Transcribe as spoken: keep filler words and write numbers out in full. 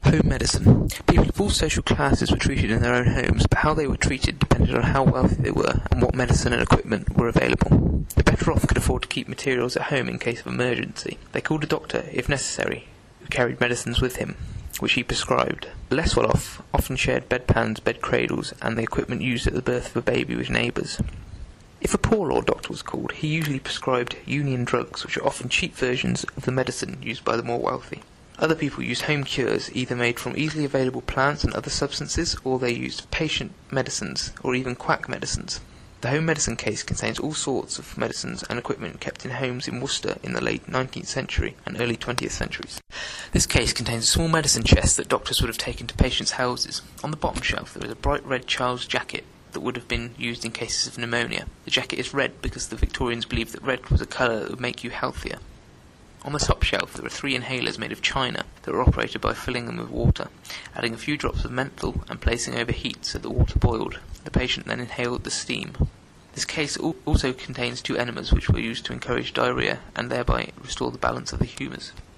Home medicine. People of all social classes were treated in their own homes, but how they were treated depended on how wealthy they were and what medicine and equipment were available. The better off could afford to keep materials at home in case of emergency. They called a doctor, if necessary, who carried medicines with him, which he prescribed. The less well off often shared bedpans, bed cradles, and the equipment used at the birth of a baby with neighbours. If a poor law doctor was called, he usually prescribed union drugs, which are often cheap versions of the medicine used by the more wealthy. Other people used home cures, either made from easily available plants and other substances, or they used patient medicines, or even quack medicines. The home medicine case contains all sorts of medicines and equipment kept in homes in Worcester in the late nineteenth century and early twentieth centuries. This case contains a small medicine chest that doctors would have taken to patients' houses. On the bottom shelf there is a bright red child's jacket that would have been used in cases of pneumonia. The jacket is red because the Victorians believed that red was a colour that would make you healthier. On the top shelf there are three inhalers made of china that were operated by filling them with water, adding a few drops of menthol and placing over heat so the water boiled. The patient then inhaled the steam. This case also contains two enemas which were used to encourage diarrhoea and thereby restore the balance of the humours.